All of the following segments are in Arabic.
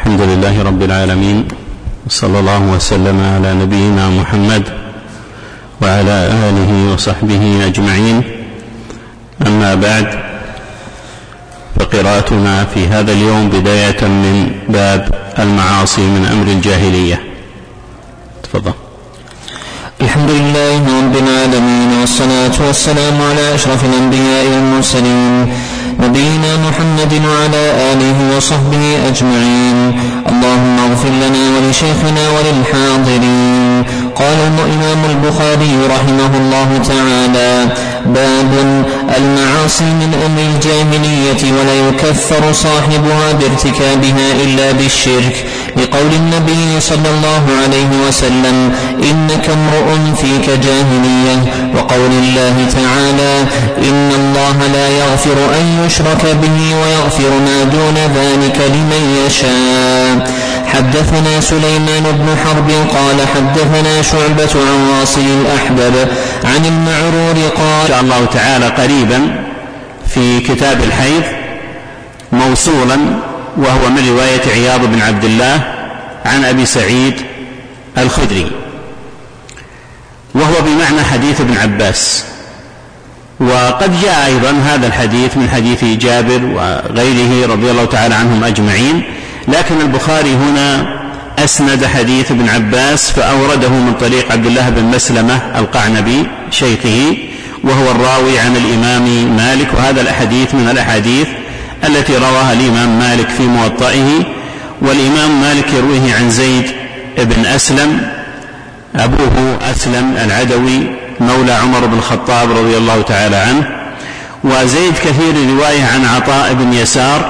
الحمد لله رب العالمين، صلى الله وسلم على نبينا محمد وعلى آله وصحبه أجمعين. أما بعد، فقراءتنا في هذا اليوم بداية من باب المعاصي من أمر الجاهلية. تفضل. الحمد لله رب العالمين، والصلاة والسلام على أشرف الأنبياء والمرسلين، نبينا محمد وعلى آله وصحبه أجمعين. اللهم اغفر لنا ولشيخنا وللحاضرين. قال الإمام البخاري رحمه الله تعالى: باب المعاصي من أمر الجاهلية ولا يكفر صاحبها بارتكابها إلا بالشرك، لقول النبي صلى الله عليه وسلم: إنك امرؤ فيك جاهلية، وقول الله تعالى: إن الله لا يغفر أن يشرك به ويغفر ما دون ذلك لمن يشاء. حدثنا سليمان بن حرب قال حدثنا شعبة عن واصل الأحبب عن المعرور قال: إن شاء الله تعالى قريبا في كتاب الحيض موصولا، وهو من رواية عياض بن عبد الله عن أبي سعيد الخدري، وهو بمعنى حديث ابن عباس. وقد جاء أيضا هذا الحديث من حديث جابر وغيره رضي الله تعالى عنهم أجمعين، لكن البخاري هنا أسند حديث ابن عباس فأورده من طريق عبد الله بن مسلمة القعنبي شيخه، وهو الراوي عن الإمام مالك. وهذا الحديث من الأحاديث التي رواها الإمام مالك في موطئه، والإمام مالك يرويه عن زيد بن أسلم أبوه أسلم العدوي مولى عمر بن الخطاب رضي الله تعالى عنه. وزيد كثير الرواية عن عطاء بن يسار،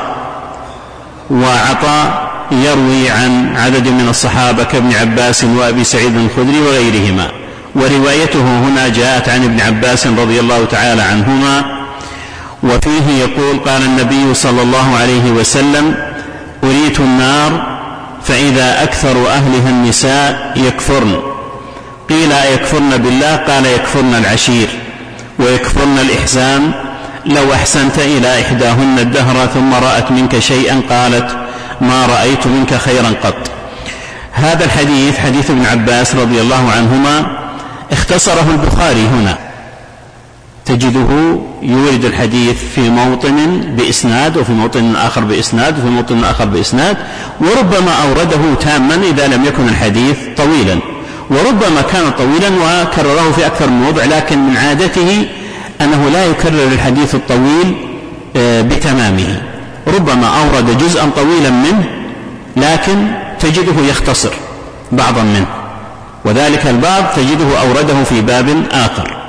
وعطاء يروي عن عدد من الصحابة كابن عباس وأبي سعيد الخدري وغيرهما، وروايته هنا جاءت عن ابن عباس رضي الله تعالى عنهما. وفيه يقول: قال النبي صلى الله عليه وسلم: أريت النار فإذا أكثر أهلها النساء يكفرن. قيل: يكفرن بالله؟ قال: يكفرن العشير ويكفرن الإحسان. لو أحسنت إلى إحداهن الدهر ثم رأت منك شيئا قالت: ما رأيت منك خيرا قط. هذا الحديث حديث ابن عباس رضي الله عنهما اختصره البخاري هنا، تجده يورد الحديث في موطن بإسناد، وفي موطن آخر بإسناد، وفي موطن آخر بإسناد، وربما أورده تاما إذا لم يكن الحديث طويلا، وربما كان طويلا وكرره في أكثر من موضع، لكن من عادته أنه لا يكرر الحديث الطويل بتمامه، ربما أورد جزءا طويلا منه لكن تجده يختصر بعضا منه، وذلك الباب تجده أورده في باب آخر.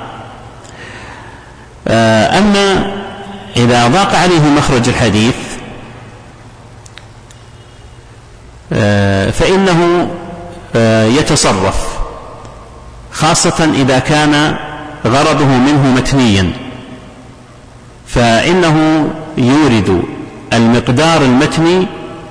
أما إذا ضاق عليه مخرج الحديث فإنه يتصرف، خاصة إذا كان غرضه منه متنيا، فإنه يورد المقدار المتني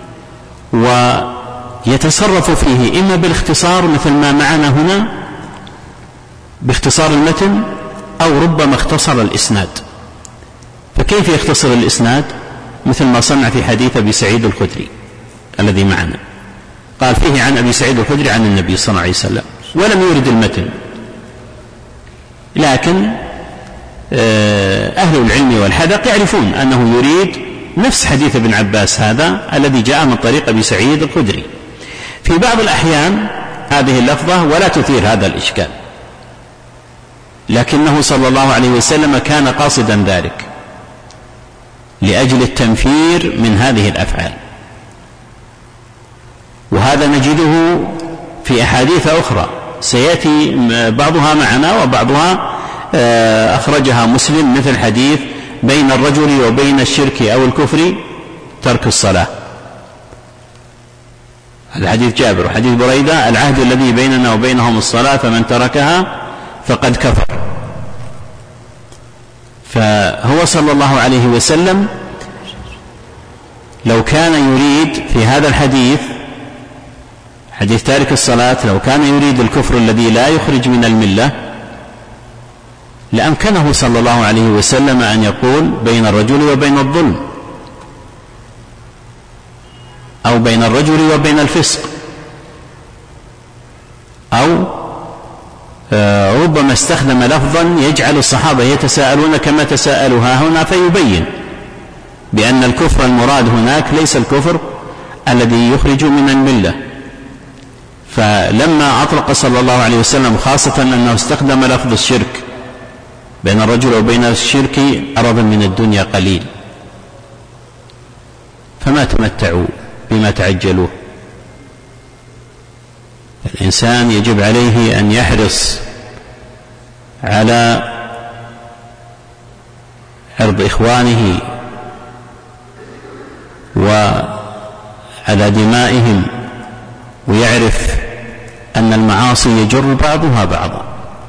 ويتصرف فيه إما بالاختصار مثل ما معنا هنا باختصار المتن، أو ربما اختصر الإسناد. فكيف يختصر الإسناد؟ مثل ما صنع في حديث أبي سعيد الخدري الذي معنا، قال فيه عن أبي سعيد الخدري عن النبي صلى الله عليه وسلم، ولم يورد المتن. لكن أهل العلم والحذق يعرفون أنه يريد نفس حديث ابن عباس هذا الذي جاء من طريق أبي سعيد الخدري. في بعض الأحيان هذه اللفظة ولا تثير هذا الإشكال، لكنه صلى الله عليه وسلم كان قاصدا ذلك لأجل التنفير من هذه الأفعال، وهذا نجده في أحاديث أخرى سيأتي بعضها معنا وبعضها أخرجها مسلم، مثل حديث: بين الرجل وبين الشرك أو الكفر ترك الصلاة. هذا حديث جابر. وحديث بريدة: العهد الذي بيننا وبينهم الصلاة فمن تركها فقد كفر. فهو صلى الله عليه وسلم لو كان يريد في هذا الحديث، حديث تارك الصلاة، لو كان يريد الكفر الذي لا يخرج من الملة لأمكنه صلى الله عليه وسلم أن يقول: بين الرجل وبين الظلم، أو بين الرجل وبين الفسق، أو ربما استخدم لفظا يجعل الصحابة يتساءلون كما تساءلوا هنا، فيبين بأن الكفر المراد هناك ليس الكفر الذي يخرج من الملة. فلما أطلق صلى الله عليه وسلم خاصة أنه استخدم لفظ الشرك بين الرجل وبين الشرك عرضا من الدنيا قليل، فما تمتعوا بما تعجلوه. الإنسان يجب عليه أن يحرص على عرض إخوانه وعلى دمائهم، ويعرف أن المعاصي يجر بعضها بعضا،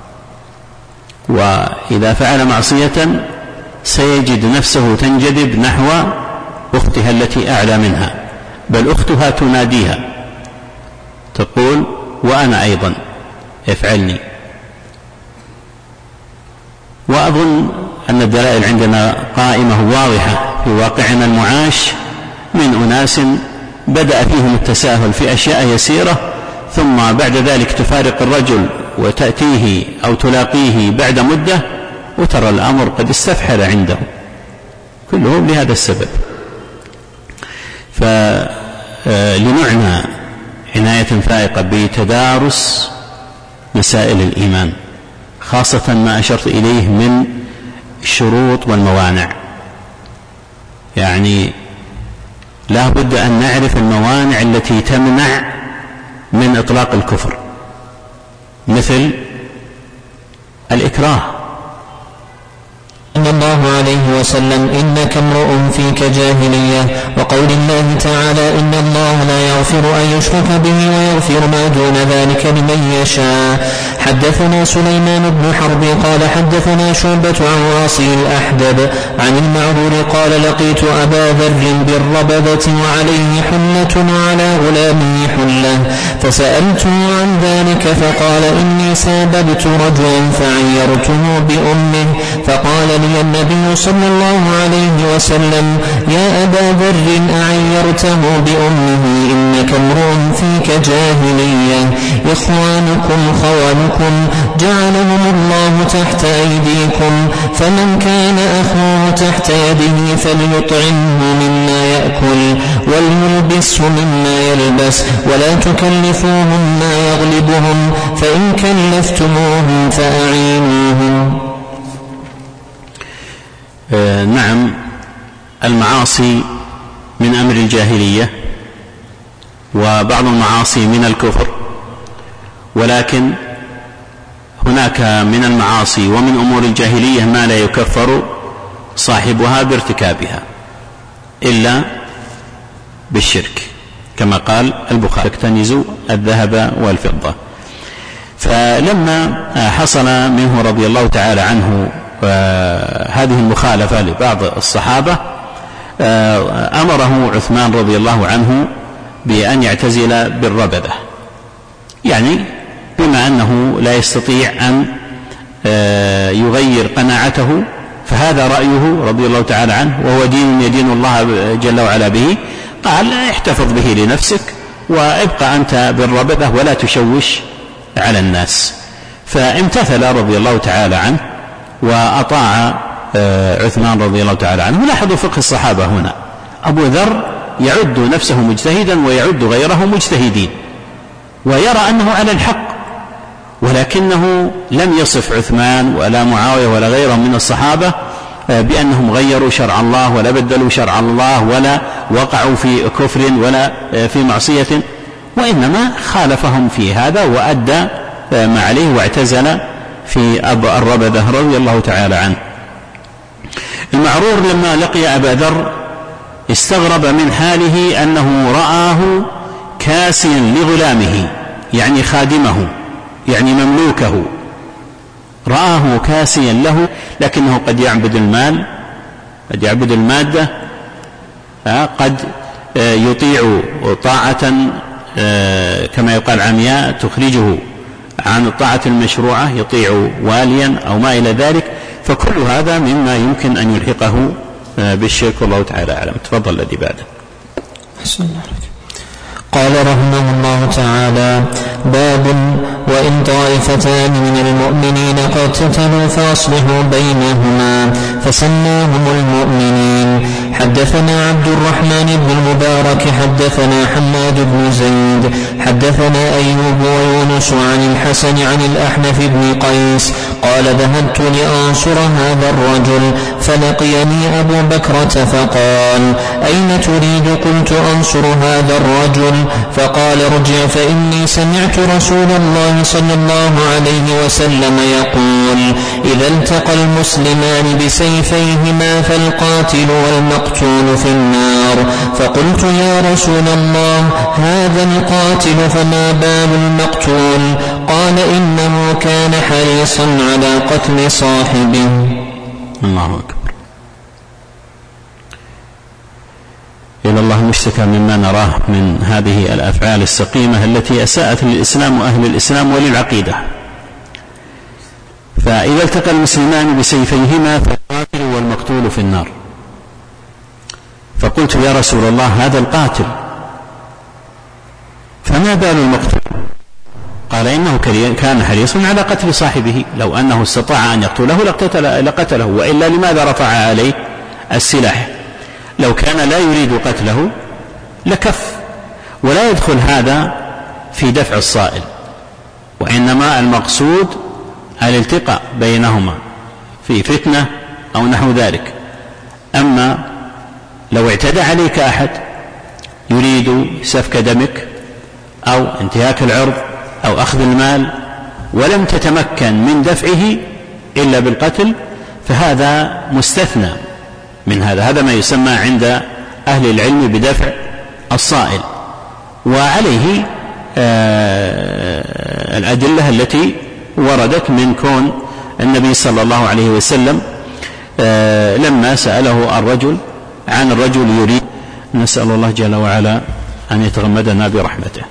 وإذا فعل معصية سيجد نفسه تنجذب نحو أختها التي أعلى منها، بل أختها تناديها تقول وأنا أيضا افعلني. وأظن أن الدلائل عندنا قائمة واضحة في واقعنا المعاش من أناس بدأ فيهم التساهل في أشياء يسيرة، ثم بعد ذلك تفارق الرجل وتأتيه أو تلاقيه بعد مدة وترى الأمر قد استفحل عنده، كله لهذا السبب. فلنعنى عناية فائقة بتدارس مسائل الإيمان، خاصة ما أشرت إليه من الشروط والموانع. يعني لا بد أن نعرف الموانع التي تمنع من إطلاق الكفر، مثل الإكراه. صلى الله عليه وسلم إنك امرؤ فيك جاهلية، وقول الله تعالى إن الله لا يغفر أن يشرك به ويغفر ما دون ذلك لمن يشاء. حدثنا سليمان بن حرب قال حدثنا شعبة عن واصل الأحدب عن المعرور قال لقيت أبا ذر بالربذة وعليه حلة وعلى غلامه حلة، فسألته عن ذلك فقال إني ساببت رجلا فعيرته بأمه، فقال لي النبي صلى الله عليه وسلم يا أبا ذر أعيرته بأمه إنك امرؤ فيك جاهلية. إخوانكم خوانكم جعلهم الله تحت أيديكم، فمن كان أخوه تحت يده فليطعمه مما يأكل وليلبسه مما يلبس، ولا تكلفوهم ما يغلبهم، فإن كلفتموهم فأعينوهم. نعم، المعاصي من أمر الجاهلية، وبعض المعاصي من الكفر، ولكن هناك من المعاصي ومن أمور الجاهلية ما لا يكفر صاحبها بارتكابها إلا بالشرك، كما قال البخاري اكتنزوا الذهب والفضة. فلما حصل منه رضي الله تعالى عنه هذه المخالفة لبعض الصحابة، أمره عثمان رضي الله عنه بأن يعتزل بالربذة، يعني بما أنه لا يستطيع أن يغير قناعته، فهذا رأيه رضي الله تعالى عنه، وهو دين يدين الله جل وعلا به، قال احتفظ به لنفسك وابقى أنت بالربذة ولا تشوش على الناس. فامتثل رضي الله تعالى عنه وأطاع عثمان رضي الله تعالى عنه. لاحظوا فقه الصحابة هنا، أبو ذر يعد نفسه مجتهدا ويعد غيره مجتهدين ويرى أنه على الحق، ولكنه لم يصف عثمان ولا معاوية ولا غيرهم من الصحابة بأنهم غيروا شرع الله ولا بدلوا شرع الله ولا وقعوا في كفر ولا في معصية، وإنما خالفهم في هذا وأدى ما عليه واعتزل في الربذة رضي الله تعالى عنه. المعرور لما لقي أبا ذر استغرب من حاله أنه رآه كاسيا لغلامه، يعني خادمه، يعني مملوكه، رآه كاسيا له، لكنه قد يعبد المال، قد يعبد المادة، قد يطيع طاعة كما يقال عمياء تخرجه عن الطاعة المشروعة، يطيع واليا أو ما إلى ذلك. فكل هذا مما يمكن أن يلحقه بالشرك، والله تعالى أعلم. تفضل الذي بعده. قال رحمه الله تعالى: باب: وإن طائفتان من المؤمنين اقتتلوا فأصلحوا بينهما فسماهم المؤمنين. حدثنا عبد الرحمن بن المبارك حدثنا حماد بن زيد حدثنا أيوب ويونس عن الحسن عن الأحنف بن قيس قال: ذهبت لأنصر هذا الرجل فلقيني أبو بكرة فقال: أين تريد؟ قلت: أنصر هذا الرجل. فقال: ارجع فإني سمعت رسول الله صلى الله عليه وسلم يقول: إذا التقى المسلمان بسيفيهما فالقاتل والمقتول في النار. فقلت: يا رسول الله، هذا القاتل فما بال المقتول؟ قال: إنه كان حريصا على قتل صاحبه. الله أكبر. إلى الله المشتكى مما نراه من هذه الأفعال السقيمة التي أساءت للإسلام وأهل الإسلام وللعقيدة. فإذا التقى المسلمان بسيفيهما فالقاتل والمقتول في النار. فقلت: يا رسول الله، هذا القاتل فما بال المقتول؟ قال: إنه كان حريصا على قتل صاحبه، لو أنه استطاع أن يقتله لقتله، وإلا لماذا رفع عليه السلاح؟ لو كان لا يريد قتله لكف. ولا يدخل هذا في دفع الصائل، وإنما المقصود الالتقاء بينهما في فتنة أو نحو ذلك. أما لو اعتدى عليك أحد يريد سفك دمك أو انتهاك العرض أو أخذ المال ولم تتمكن من دفعه إلا بالقتل، فهذا مستثنى من هذا ما يسمى عند أهل العلم بدفع الصائل. وعليه الأدلة التي وردت من كون النبي صلى الله عليه وسلم لما سأله الرجل عن الرجل يريد. نسأل الله جل وعلا أن يتغمدنا برحمته.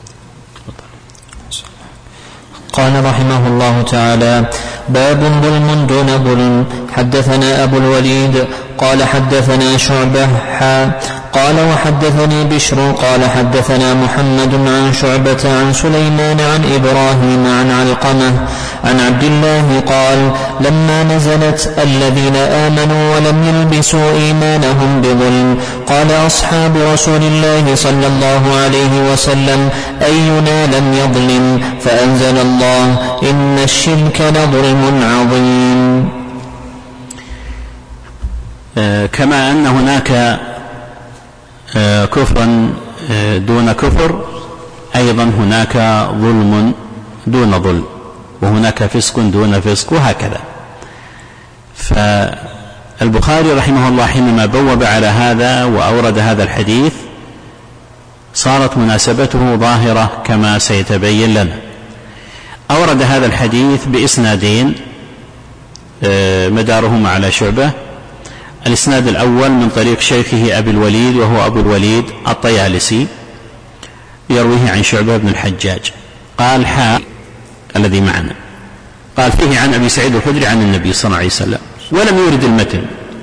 قال رحمه الله تعالى: باب: ظلم دون ظلم. حدثنا أبو الوليد قال حدثنا شعبة قال وحدثني بشر قال حدثنا محمد عن شعبة عن سليمان عن إبراهيم عن علقمة عن عبد الله قال: لما نزلت الذين آمنوا ولم يلبسوا إيمانهم بظلم قال أصحاب رسول الله صلى الله عليه وسلم: أينا لم يظلم؟ فأنزل الله: إن الشرك لظلم عظيم. كما أن هناك كفرا دون كفر، أيضا هناك ظلم دون ظلم، وهناك فسق دون فسق، وهكذا. فالبخاري رحمه الله حينما بوب على هذا وأورد هذا الحديث صارت مناسبته ظاهرة كما سيتبين لنا. أورد هذا الحديث بإسنادين مدارهما على شعبة. الإسناد الأول من طريق شيخه أبي الوليد، وهو أبو الوليد الطيالسي، يرويه عن شعبة بن الحجاج قال: الذي معنا قال فيه عن أبي سعيد الخدري عن النبي صلى الله عليه وسلم، ولم يورد المتن.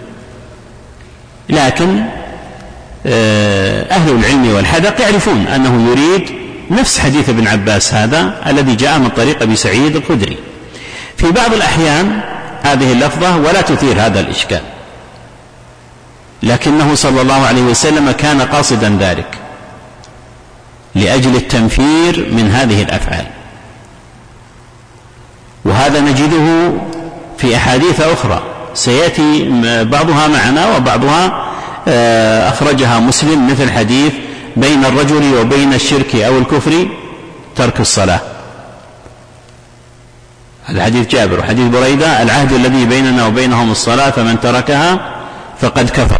لكن أهل العلم والحدق يعرفون أنه يريد نفس حديث ابن عباس هذا الذي جاء من طريق أبي سعيد الخدري في بعض الأحيان هذه اللفظة ولا تثير هذا الإشكال، لكنه صلى الله عليه وسلم كان قاصدا ذلك لأجل التنفير من هذه الأفعال. وهذا نجده في أحاديث أخرى سيأتي بعضها معنا وبعضها أخرجها مسلم، مثل حديث: بين الرجل وبين الشرك أو الكفر ترك الصلاة. هذا حديث جابر. وحديث بريدة: العهد الذي بيننا وبينهم الصلاة فمن تركها فقد كفر.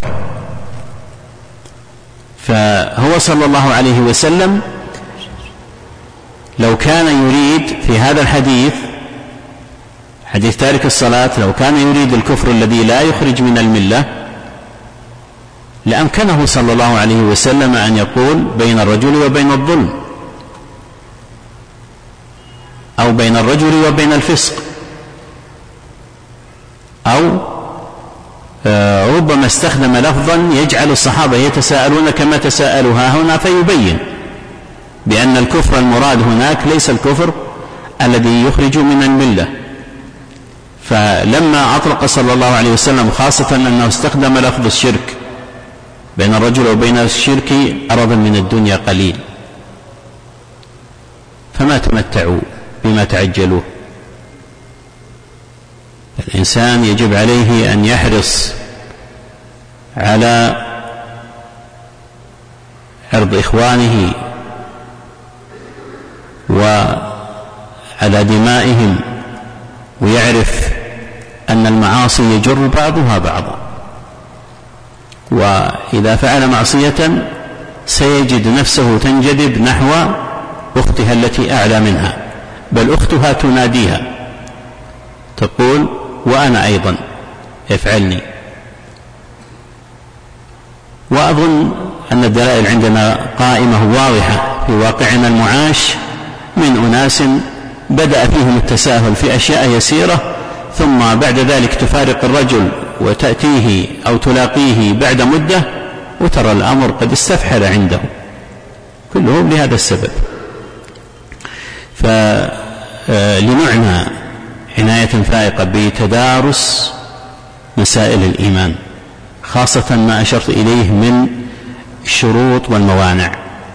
فهو صلى الله عليه وسلم لو كان يريد في هذا الحديث، حديث تارك الصلاة، لو كان يريد الكفر الذي لا يخرج من الملة لأمكنه صلى الله عليه وسلم أن يقول: بين الرجل وبين الظلم، أو بين الرجل وبين الفسق، أو ربما استخدم لفظا يجعل الصحابة يتساءلون كما تساءلوا ها هنا فيبين. بأن الكفر المراد هناك ليس الكفر الذي يخرج من الملة. فلما أطلق صلى الله عليه وسلم خاصة أنه استخدم لفظ الشرك بين الرجل وبين الشرك أرضا من الدنيا قليل، فما تمتعوا بما تعجلوا. الإنسان يجب عليه أن يحرص على عرض إخوانه وعلى دمائهم، ويعرف أن المعاصي يجر بعضها بعضا، وإذا فعل معصية سيجد نفسه تنجذب نحو أختها التي أعلى منها، بل أختها تناديها تقول وأنا أيضا افعلني. وأظن أن الدلائل عندنا قائمة واضحة في واقعنا المعاش من أناس بدأ فيهم التساهل في أشياء يسيرة، ثم بعد ذلك تفارق الرجل وتأتيه أو تلاقيه بعد مدة وترى الأمر قد استفحل عنده، كلهم لهذا السبب. فلنعنى عناية فائقة بتدارس مسائل الإيمان، خاصة ما أشرت إليه من الشروط والموانع.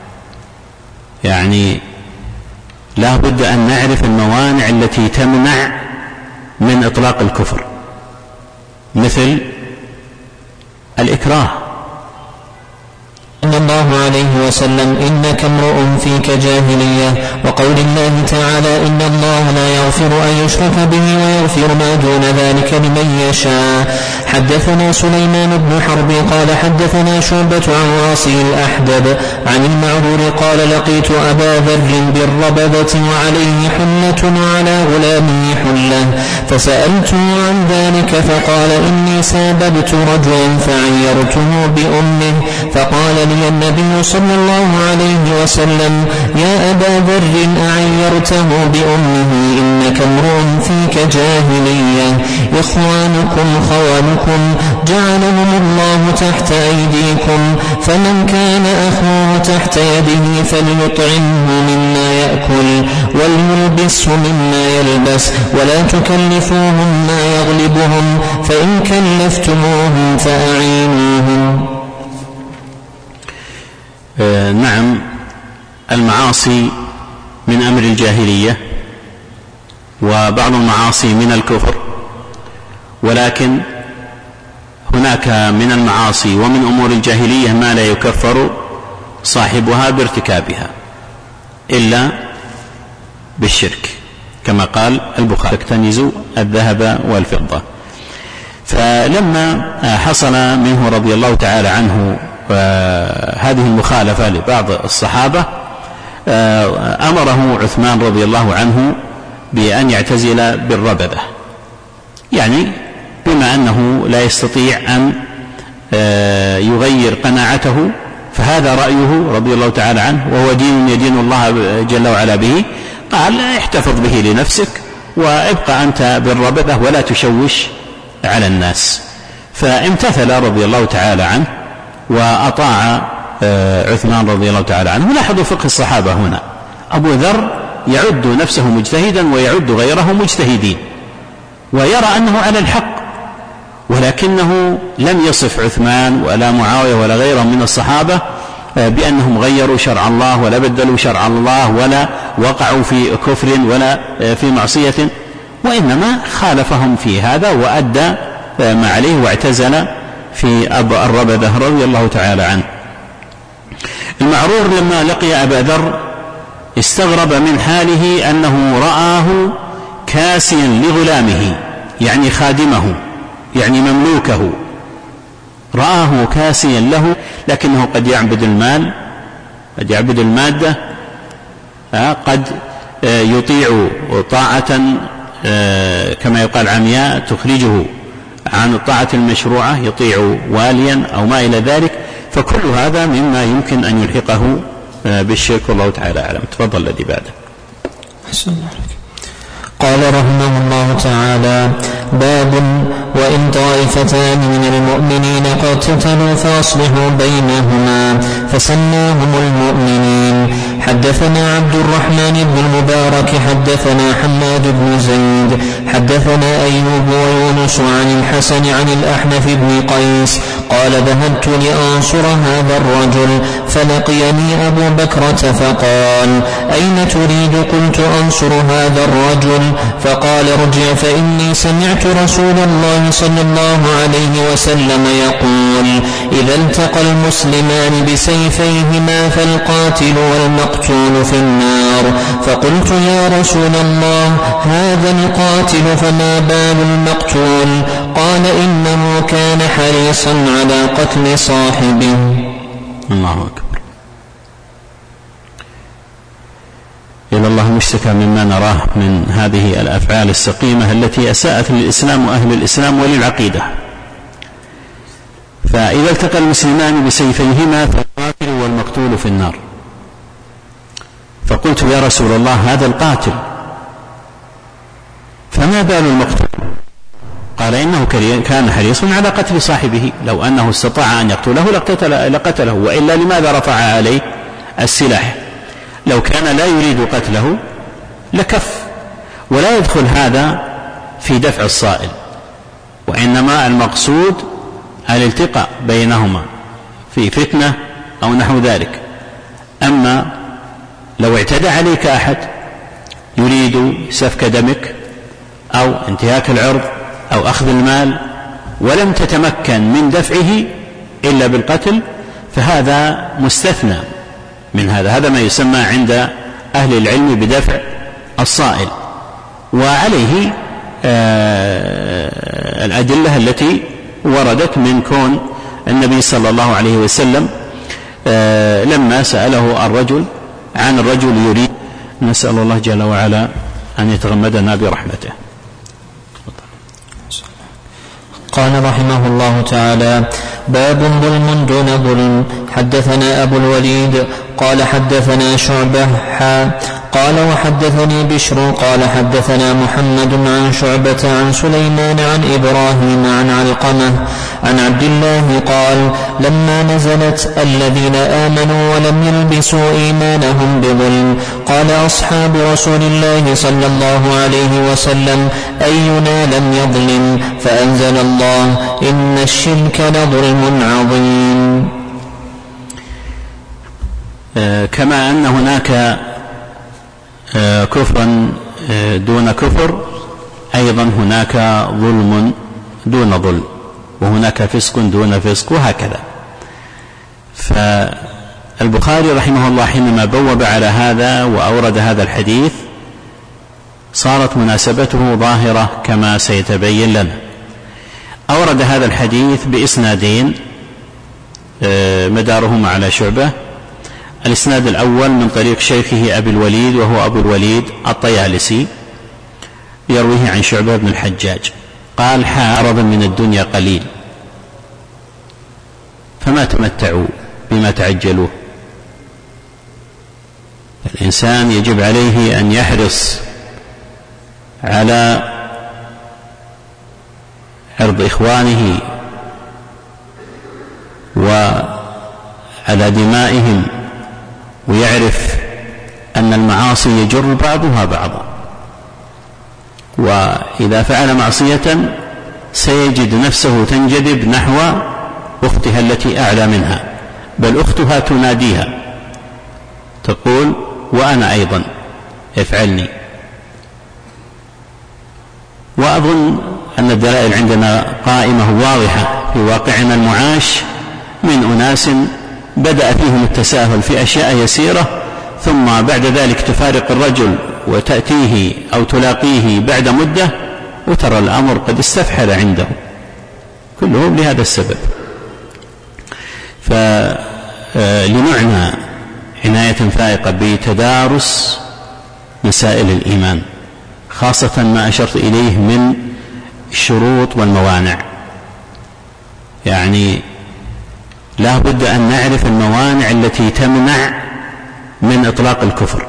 يعني لا بد أن نعرف الموانع التي تمنع من إطلاق الكفر، مثل الإكراه. صلى الله عليه وسلم إنك امرؤ فيك جاهلية، وقول الله تعالى إن الله لا يغفر أن يشرك به ويغفر ما دون ذلك لمن يشاء. حدثنا سليمان بن حرب قال حدثنا شعبة عن واصل الأحدب عن المعرور قال لقيت أبا ذر بالربذة وعليه حلة وعلى غلامه حلة، فسألته عن ذلك فقال إني ساببت رجلا فعيرته بأمه، فقال لي النبي صلى الله عليه وسلم يا أبا ذر أعيرته بأمه إنك امرؤ فيك جاهلية، إخوانكم خوانكم جعلهم الله تحت أيديكم، فمن كان أخوه تحت يده فليطعمه مما يأكل وليلبسه مما يلبس، ولا تكلفوهم ما يغلبهم، فإن كلفتموهم فأعينوهم. نعم، المعاصي من أمر الجاهلية، وبعض المعاصي من الكفر، ولكن هناك من المعاصي ومن أمور الجاهلية ما لا يكفر صاحبها بارتكابها إلا بالشرك، كما قال البخاري اكتنزوا الذهب والفضة. فلما حصل منه رضي الله تعالى عنه هذه المخالفة لبعض الصحابة أمره عثمان رضي الله عنه بأن يعتزل بالربذة، يعني بما أنه لا يستطيع أن يغير قناعته، فهذا رأيه رضي الله تعالى عنه، وهو دين يدين الله جل وعلا به، قال احتفظ به لنفسك وابقى أنت بالربذة ولا تشوش على الناس. فامتثل رضي الله تعالى عنه وأطاع عثمان رضي الله تعالى عنه. لاحظوا فقه الصحابة هنا، أبو ذر يعد نفسه مجتهدا ويعد غيره مجتهدين ويرى أنه على الحق، ولكنه لم يصف عثمان ولا معاوية ولا غيرهم من الصحابة بأنهم غيروا شرع الله ولا بدلوا شرع الله ولا وقعوا في كفر ولا في معصية، وإنما خالفهم في هذا وأدى ما عليه واعتزل في الربذة رضي الله تعالى عنه. المعرور لما لقي أبا ذر استغرب من حاله أنه رآه كاسيا لغلامه، يعني خادمه، يعني مملوكه، رآه كاسيا له، لكنه قد يعبد المال، قد يعبد المادة، قد يطيع طاعة كما يقال عمياء تخرجه عن الطاعة المشروعة، يطيع واليا أو ما إلى ذلك، فكل هذا مما يمكن أن يلحقه بالشرك، والله تعالى أعلم. تفضل الذي بعده. قال رحمه الله تعالى: باب وإن طائفتان من المؤمنين قد اقتتلوا فأصلحوا بينهما، فسماهم المؤمنين. الدين. حدثنا عبد الرحمن بن المبارك حدثنا حماد بن زيد حدثنا أيوب ويونس عن الحسن عن الأحنف بن قيس قال ذهبت لأنصر هذا الرجل فلقيني أبو بكرة فقال أين تريد؟ قلت أنصر هذا الرجل. فقال ارجع فإني سمعت رسول الله صلى الله عليه وسلم يقول إذا التقى المسلمان بسيفيهما فالقاتل والمقتول في النار. فقلت يا رسول الله هذا القاتل فما بال المقتول؟ قال إنه كان حريصا على قتل صاحبه. الله أكبر. إلى الله المشتكى مما نراه من هذه الأفعال السقيمة التي أساءت للإسلام وأهل الإسلام وللعقيدة. فإذا التقى المسلمان بسيفيهما فالقاتل والمقتول في النار. فقلت يا رسول الله هذا القاتل فما بال المقتول؟ قال إنه كان حريصا على قتل صاحبه، لو أنه استطاع أن يقتله لقتله، وإلا لماذا رفع عليه السلاح؟ لو كان لا يريد قتله لكف. ولا يدخل هذا في دفع الصائل، وإنما المقصود الالتقاء بينهما في فتنة أو نحو ذلك. أما لو اعتدى عليك أحد يريد سفك دمك أو انتهاك العرض أو أخذ المال ولم تتمكن من دفعه إلا بالقتل، فهذا مستثنى من هذا ما يسمى عند أهل العلم بدفع الصائل. وعليه الأدلة التي وردت من كون النبي صلى الله عليه وسلم لما سأله الرجل عن الرجل يريد. نسأل الله جل وعلا أن يتغمدنا برحمته. قال رحمه الله تعالى باب ظلم دون ظلم. حدثنا أبو الوليد قال حدثنا شعبة قال وحدثني بشر قال حدثنا محمد عن شعبة عن سليمان عن إبراهيم عن علقمة عن عبد الله قال لما نزلت الذين آمنوا ولم يلبسوا إيمانهم بظلم قال أصحاب رسول الله صلى الله عليه وسلم أينا لم يظلم؟ فأنزل الله إن الشرك لظلم عظيم. كما أن هناك كفرا دون كفر، أيضا هناك ظلم دون ظلم، وهناك فسق دون فسق، وهكذا. فالبخاري رحمه الله حينما بوب على هذا وأورد هذا الحديث صارت مناسبته ظاهرة كما سيتبين لنا. أورد هذا الحديث بإسنادين مدارهما على شعبة. الإسناد الأول من طريق شيخه أبي الوليد وهو أبو الوليد الطيالسي يرويه عن شعبة بن الحجاج قال عرضا من الدنيا قليل فما تمتعوا بما تعجلوا. الإنسان يجب عليه أن يحرص على عرض إخوانه وعلى دمائهم، ويعرف أن المعاصي يجر بعضها بعضا، وإذا فعل معصية سيجد نفسه تنجذب نحو أختها التي أعلى منها، بل أختها تناديها تقول وأنا أيضا افعلني. وأظن أن الدلائل عندنا قائمة واضحة في واقعنا المعاش من أناس بدأ فيهم التساهل في أشياء يسيرة، ثم بعد ذلك تفارق الرجل وتأتيه أو تلاقيه بعد مدة وترى الأمر قد استفحل عنده، كلهم لهذا السبب. فلنعنى عناية فائقة بتدارس مسائل الإيمان، خاصة ما أشرت إليه من الشروط والموانع. يعني لا بد أن نعرف الموانع التي تمنع من إطلاق الكفر،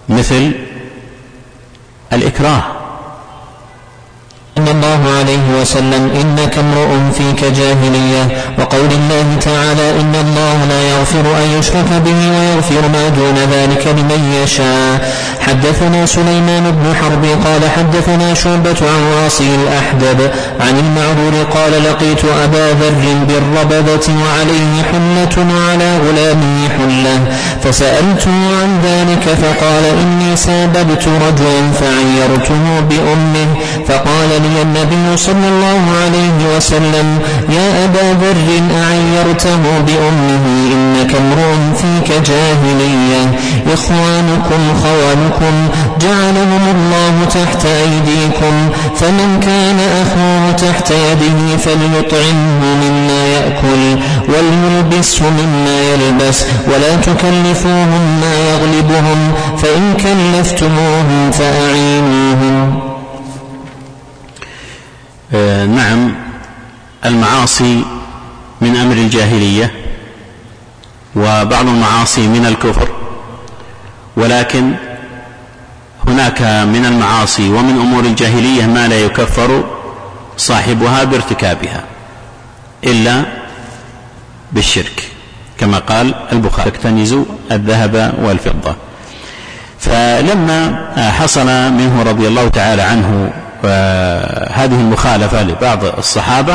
مثل الإكراه. صلى الله عليه وسلم إنك امرؤ فيك جاهلية، وقول الله تعالى إن الله لا يغفر أن يشرك به ويغفر ما دون ذلك لمن يشاء. حدثنا سليمان بن حرب قال حدثنا شعبة عن واصل الأحدب عن المعرور قال لقيت أبا ذر بالربذة وعليه حلة وعلى غلامه حلة فسألته عن ذلك فقال إني ساببت رجلا فعيرته بأمه فقال لي النبي صلى الله عليه وسلم يا أبا ذر أعيرته بأمه إنك امرؤ فيك جاهلية. إخوانكم خوانكم جعلهم الله تحت أيديكم، فمن كان أخوه تحت يده فليطعمه مما يأكل وليلبسه مما يلبس ولا تكلفوهم ما يغلبهم، فإن كلفتموهم فأعينوهم. نعم، المعاصي من أمر الجاهلية وبعض المعاصي من الكفر، ولكن هناك من المعاصي ومن أمور الجاهلية ما لا يكفر صاحبها بارتكابها إلا بالشرك، كما قال البخاري تكتنزوا الذهب والفضة. فلما حصل منه رضي الله تعالى عنه هذه المخالفة لبعض الصحابة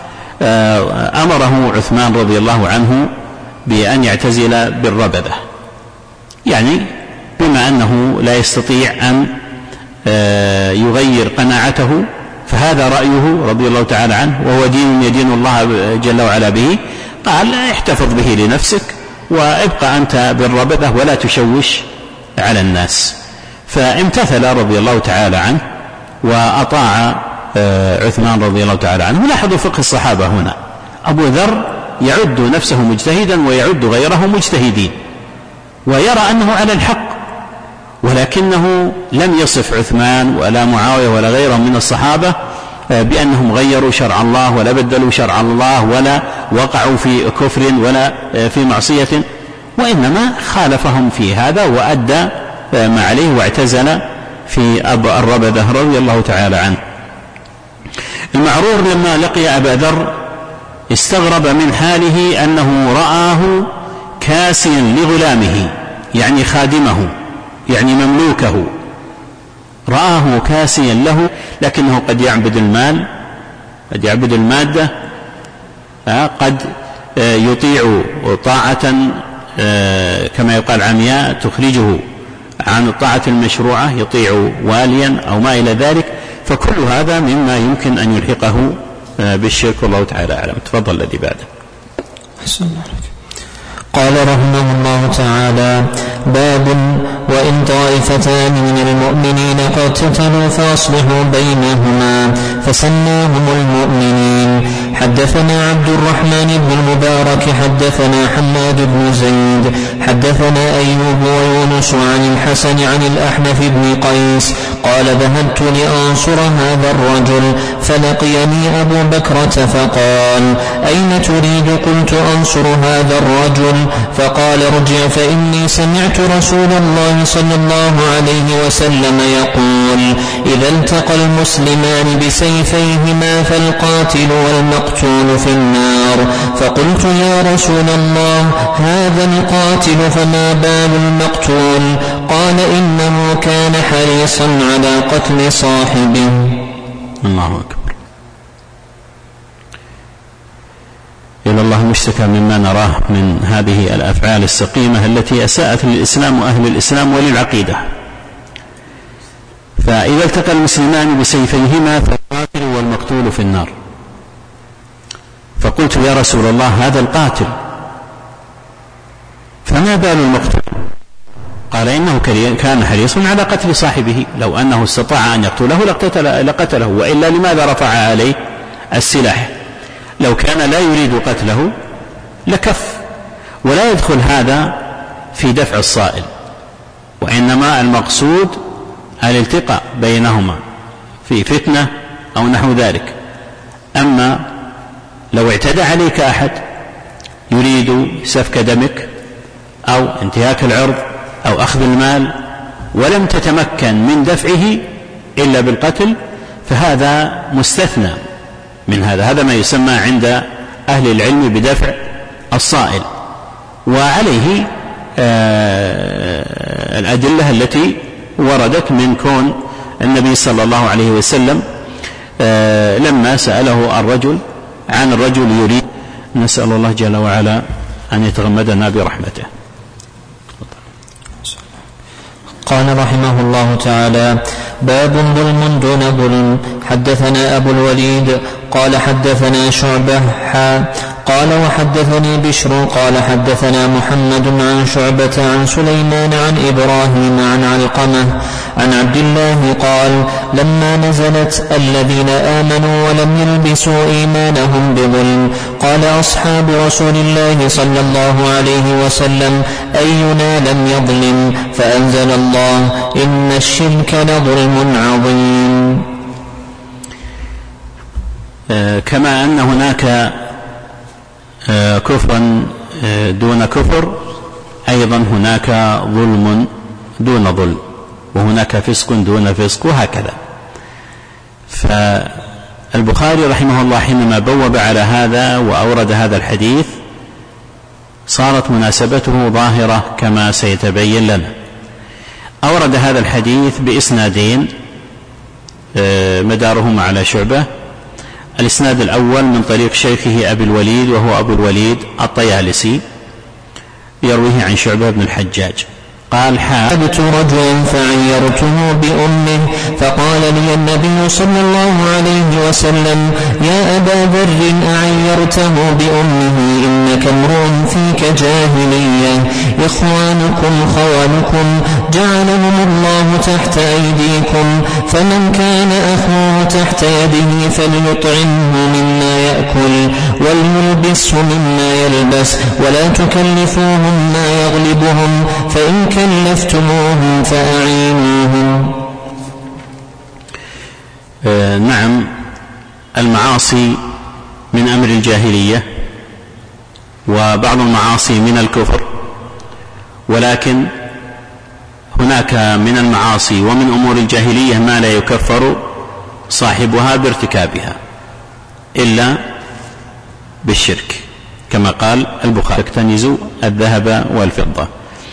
أمره عثمان رضي الله عنه بأن يعتزل بالربذة، يعني بما أنه لا يستطيع أن يغير قناعته، فهذا رأيه رضي الله تعالى عنه وهو دين يدين الله جل وعلا به، قال احتفظ به لنفسك وابقى أنت بالربذة ولا تشوش على الناس. فامتثل رضي الله تعالى عنه وأطاع عثمان رضي الله تعالى عنه. لاحظوا فقه الصحابة هنا، أبو ذر يعد نفسه مجتهدا ويعد غيره مجتهدين ويرى أنه على الحق، ولكنه لم يصف عثمان ولا معاوية ولا غيرهم من الصحابة بأنهم غيروا شرع الله ولا بدلوا شرع الله ولا وقعوا في كفر ولا في معصية، وإنما خالفهم في هذا وأدى ما عليه واعتزل في الربذة رضي الله تعالى عنه. المعرور لما لقي أبا ذر استغرب من حاله أنه رآه كاسيا لغلامه، يعني خادمه، يعني مملوكه، رآه كاسيا له، لكنه قد يعبد المال، قد يعبد المادة، قد يطيع طاعة كما يقال عمياء تخرجه عن الطاعة المشروعة، يطيع واليا أو ما إلى ذلك، فكل هذا مما يمكن أن يلحقه بالشرك، والله تعالى أعلم. تفضل الذي بعده. قال رحمه الله تعالى: باب وإن طائفتان من المؤمنين اقتتلوا فأصلحوا بينهما فسماهم المؤمنين. حدثنا عبد الرحمن بن المبارك حدثنا حماد بن زيد حدثنا أيوب ويونس عن الحسن عن الأحنف بن قيس قال: ذهبت لأنصر هذا الرجل فلقيني أبو بكرة فقال: أين تريد؟ قلت: أنصر هذا الرجل. فقال: ارجع فإني سمعت رسول الله صلى الله عليه وسلم يقول: إذا التقى المسلمان بسيفيهما فالقاتل والمقتول في النار. فقلت: يا رسول الله، هذا القاتل فما بال المقتول؟ قال: إنه كان حريصا على قتل صاحبه. الله أكبر. إلى الله المشتكى مما نراه من هذه الأفعال السقيمة التي أساءت للإسلام وأهل الإسلام وللعقيدة. فإذا التقى المسلمان بسيفيهما فالقاتل والمقتول في النار. فقلت: يا رسول الله، هذا القاتل فما بال المقتول؟ قال: إنه كان حريصا على قتل صاحبه، لو أنه استطاع أن يقتله لقتله، وإلا لماذا رفع عليه السلاح؟ لو كان لا يريد قتله لكف. ولا يدخل هذا في دفع الصائل، وإنما المقصود الالتقاء بينهما في فتنة أو نحو ذلك. أما لو اعتدى عليك أحد يريد سفك دمك أو انتهاك العرض أو أخذ المال ولم تتمكن من دفعه إلا بالقتل، فهذا مستثنى من هذا ما يسمى عند أهل العلم بدفع الصائل. وعليه الأدلة التي وردت من كون النبي صلى الله عليه وسلم لما سأله الرجل عن الرجل يريد، نسأل الله جل وعلا أن يتغمدنا برحمته. قال رحمه الله تعالى: باب ظلم دون ظلم. حدثنا أبو الوليد قال حدثنا شعبة قال وحدثني بشر قال حدثنا محمد عن شعبة عن سليمان عن إبراهيم عن علقمة عن عبد الله قال: لما نزلت الذين آمنوا ولم يلبسوا إيمانهم بظلم قال أصحاب رسول الله صلى الله عليه وسلم: أينا لم يظلم؟ فأنزل الله: إن الشرك لظلم عظيم. كما أن هناك كفرا دون كفر، أيضا هناك ظلم دون ظلم، وهناك فسق دون فسق، وهكذا. فالبخاري رحمه الله حينما بوب على هذا وأورد هذا الحديث صارت مناسبته ظاهرة كما سيتبين لنا. أورد هذا الحديث بإسنادين مدارهما على شعبة. الإسناد الأول من طريق شيخه أبي الوليد، وهو أبو الوليد الطيالسي، يرويه عن شعبة بن الحجاج قال: حابت رجلا فعيرته بأمه فقال لي النبي صلى الله عليه وسلم: يا أبا ذر أعيرته بأمه؟ إنك امرؤ فيك جاهلية، إخوانكم خوالكم جعلهم الله تحت أيديكم، فمن كان أخوه تحت يده فليطعمه مما يأكل وليلبسه مما يلبس، ولا تكلفوهم ما يغلبهم، فإن كلفتموهم فأعينوهم. نعم، المعاصي من أمر الجاهلية، وبعض المعاصي من الكفر، ولكن هناك من المعاصي ومن أمور الجاهلية ما لا يكفر صاحبها بارتكابها إلا بالشرك، كما قال البخاري: تكتنزوا الذهب والفضة.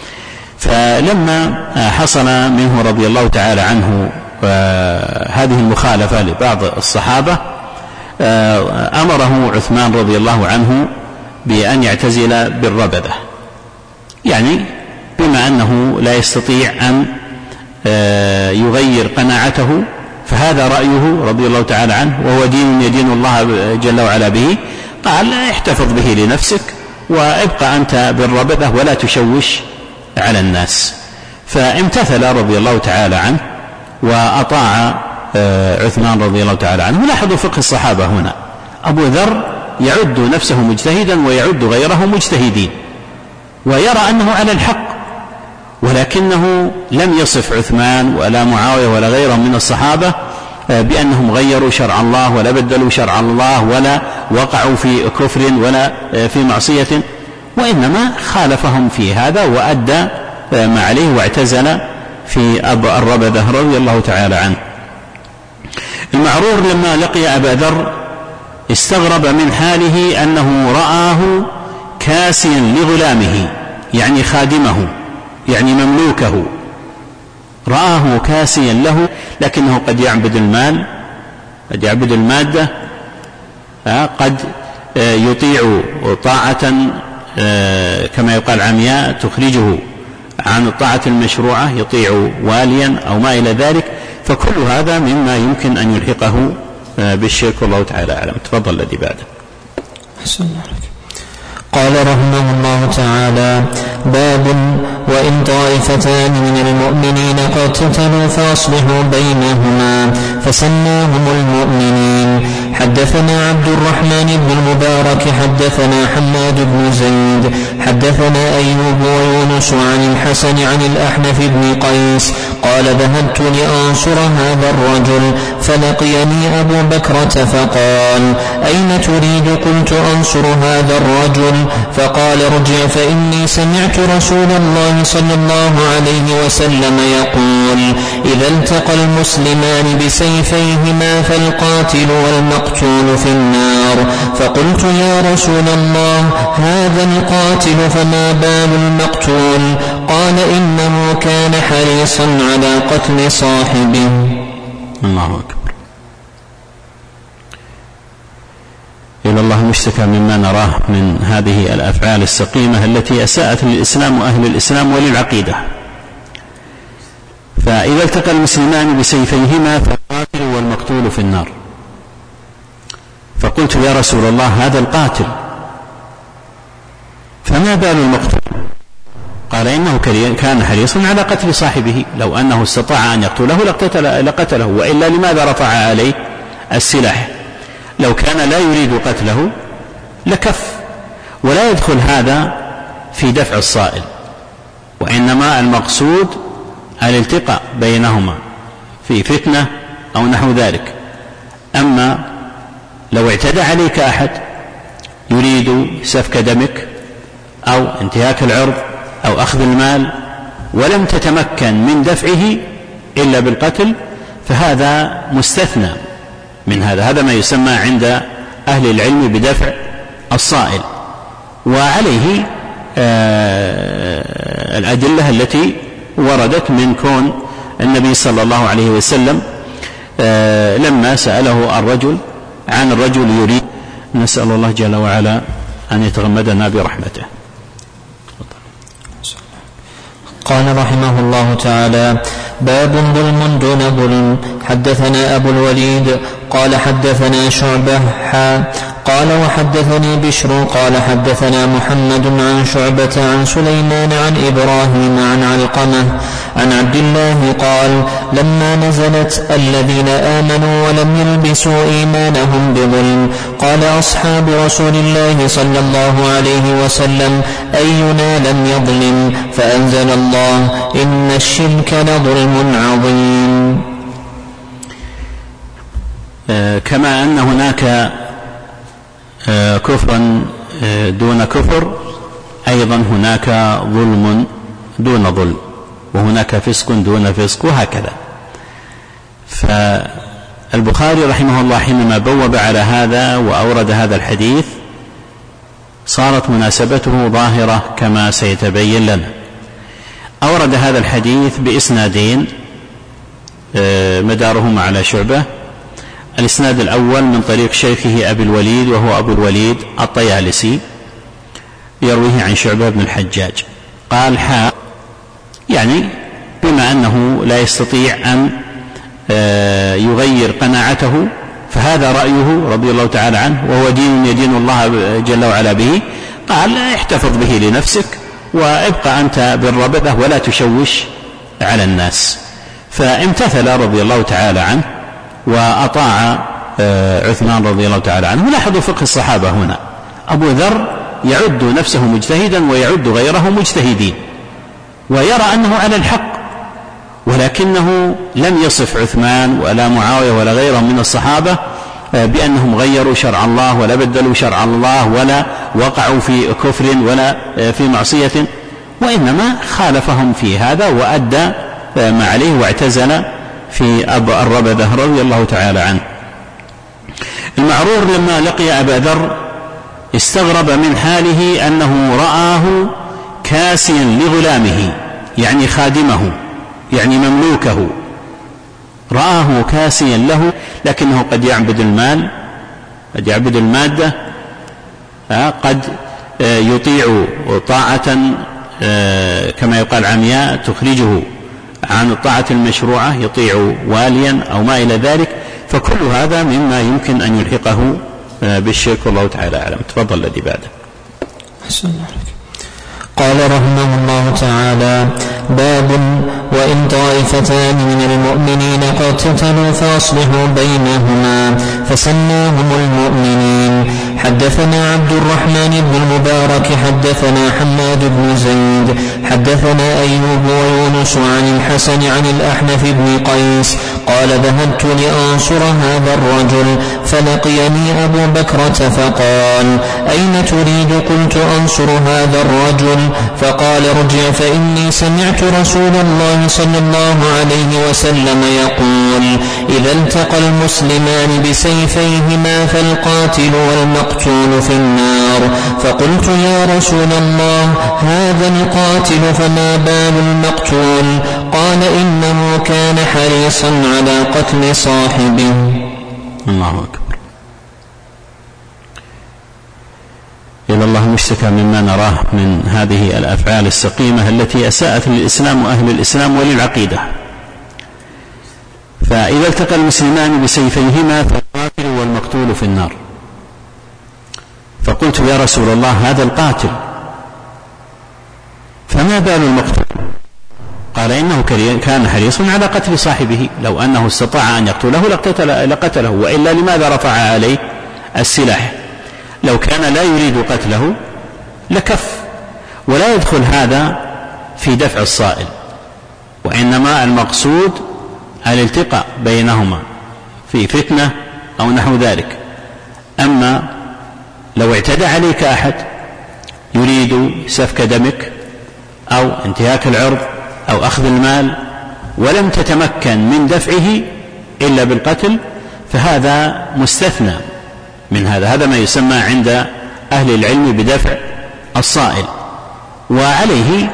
فلما حصل منه رضي الله تعالى عنه هذه المخالفة لبعض الصحابة، أمره عثمان رضي الله عنه بأن يعتزل بالربذة، يعني بما أنه لا يستطيع أن يغير قناعته، فهذا رأيه رضي الله تعالى عنه، وهو دين يدين الله جل وعلا به، قال: احتفظ به لنفسك وابقى أنت بالربذة ولا تشوش على الناس. فامتثل رضي الله تعالى عنه وأطاع عثمان رضي الله تعالى عنه. لاحظوا فقه الصحابة هنا، أبو ذر يعد نفسه مجتهدا ويعد غيره مجتهدين، ويرى أنه على الحق، ولكنه لم يصف عثمان ولا معاوية ولا غيرهم من الصحابة بأنهم غيروا شرع الله ولا بدلوا شرع الله ولا وقعوا في كفر ولا في معصية، وإنما خالفهم في هذا وأدى ما عليه واعتزل في الربذة رضي الله تعالى عنه. المعرور لما لقي أبا ذر استغرب من حاله أنه رآه كاسيا لغلامه، يعني خادمه، يعني مملوكه، رآه كاسيا له، لكنه قد يعبد المال، قد يعبد المادة، قد يطيع طاعة كما يقال عمياء تخرجه عن الطاعة المشروعة، يطيع واليا أو ما إلى ذلك. فكل هذا مما يمكن أن يلحقه بالشرك، والله تعالى أعلم. تفضل الذي بعده. قال رحمه الله تعالى: باب وإن طائفتان من المؤمنين اقتتلوا فأصلحوا بينهما فسماهم المؤمنين. حدثنا عبد الرحمن بن المبارك حدثنا حماد بن زيد حدثنا أيوب ويونس عن الحسن عن الأحنف بن قيس قال ذهبت لأنصر هذا الرجل فلقيني أبو بكرة فقال أين تريد؟ قلت أنصر هذا الرجل. فقال ارجع فإني سمعت رسول الله صلى الله عليه وسلم يقول إذا التقى المسلمان بسيفيهما فالقاتل والمقتول في النار. فقلت يا رسول الله هذا القاتل فما بال المقتول؟ قال إنه كان حريصا على قتل صاحبه. الله أكبر. إلى الله مشتكى مما نراه من هذه الأفعال السقيمة التي أساءت للإسلام وأهل الإسلام وللعقيدة. فإذا التقى المسلمان بسيفيهما فالقاتل والمقتول في النار. فقلت يا رسول الله هذا القاتل فما بال المقتول؟ قال إنه كان حريصا على قتل صاحبه، لو أنه استطاع أن يقتله لقتله، وإلا لماذا رفع عليه السلاح؟ لو كان لا يريد قتله لكف. ولا يدخل هذا في دفع الصائل، وإنما المقصود الالتقاء بينهما في فتنة أو نحو ذلك. أما لو اعتدى عليك أحد يريد سفك دمك أو انتهاك العرض أو أخذ المال ولم تتمكن من دفعه إلا بالقتل فهذا مستثنى من هذا ما يسمى عند أهل العلم بدفع الصائل. وعليه الأدلة التي وردت من كون النبي صلى الله عليه وسلم لما سأله الرجل عن الرجل يريد. نسأل الله جل وعلا أن يتغمدنا برحمته. قال رحمه الله تعالى باب ظلم دون ظلم. حدثنا أبو الوليد قال حدثنا شعبة قال وحدثني بشر قال حدثنا محمد عن شعبة عن سليمان عن إبراهيم عن علقمة عن عبد الله قال لما نزلت الذين آمنوا ولم يلبسوا إيمانهم بظلم قال أصحاب رسول الله صلى الله عليه وسلم أينا لم يظلم؟ فأنزل الله إن الشرك لظلم عظيم. كما أن هناك كفرا دون كفر أيضا هناك ظلم دون ظلم، وهناك فسق دون فسق، وهكذا. فالبخاري رحمه الله حينما بوب على هذا وأورد هذا الحديث صارت مناسبته ظاهرة كما سيتبين لنا. أورد هذا الحديث بإسنادين مدارهما على شعبة. الإسناد الأول من طريق شيخه أبي الوليد وهو أبو الوليد الطيالسي يرويه عن شعبة بن الحجاج قال يعني بما أنه لا يستطيع أن يغير قناعته فهذا رأيه رضي الله تعالى عنه وهو دين يدين الله جل وعلا به، قال احتفظ به لنفسك وابقى أنت بالربذة ولا تشوش على الناس. فامتثل رضي الله تعالى عنه وأطاع عثمان رضي الله تعالى عنه. لاحظوا فقه الصحابة هنا، أبو ذر يعد نفسه مجتهدا ويعد غيره مجتهدين ويرى أنه على الحق، ولكنه لم يصف عثمان ولا معاوية ولا غيرهم من الصحابة بأنهم غيروا شرع الله ولا بدلوا شرع الله ولا وقعوا في كفر ولا في معصية، وإنما خالفهم في هذا وأدى ما عليه واعتزل في الربذة رضي الله تعالى عنه. المعرور لما لقي أبا ذر استغرب من حاله أنه رآه كاسيا لغلامه يعني خادمه يعني مملوكه، رآه كاسيا له، لكنه قد يعبد المال قد يعبد المادة، قد يطيع طاعة كما يقال عمياء تخرجه عن الطاعة المشروعة، يطيع واليا أو ما إلى ذلك. فكل هذا مما يمكن أن يلحقه بالشرك والله تعالى أعلم. تفضل الذي بعده. قال رحمه الله تعالى: باب: وإن طائفتان من المؤمنين اقتتلوا فأصلحوا بينهما فسماهم المؤمنين. حدثنا عبد الرحمن بن المبارك حدثنا حماد بن زيد حدثنا أيوب ويونس عن الحسن عن الأحنف بن قيس قال: ذهبت لأنصر هذا الرجل فلقيني أبو بكرة فقال: أين تريد؟ قلت: أنصر هذا الرجل. فقال: ارجع فإني سمعت رسول الله صلى الله عليه وسلم يقول: إذا التقى المسلمان بسيفيهما فالقاتل والمقتول في النار. فقلت: يا رسول الله، هذا القاتل فما بال المقتول؟ قال: إنه كان حريصا على قتل صاحبه. الله أكبر. إلى الله المشتكى مما نراه من هذه الأفعال السقيمة التي أساءت للإسلام وأهل الإسلام وللعقيدة. فإذا التقى المسلمان بسيفيهما فالقاتل والمقتول في النار. فقلت: يا رسول الله، هذا القاتل فما بال المقتول؟ قال: إنه كان حريصا على قتل صاحبه، لو أنه استطاع أن يقتله لقتله، وإلا لماذا رفع عليه السلاح؟ لو كان لا يريد قتله لكف. ولا يدخل هذا في دفع الصائل، وإنما المقصود الالتقاء بينهما في فتنة أو نحو ذلك. أما لو اعتدى عليك أحد يريد سفك دمك أو انتهاك العرض أو أخذ المال ولم تتمكن من دفعه إلا بالقتل، فهذا مستثنى من هذا ما يسمى عند أهل العلم بدفع الصائل. وعليه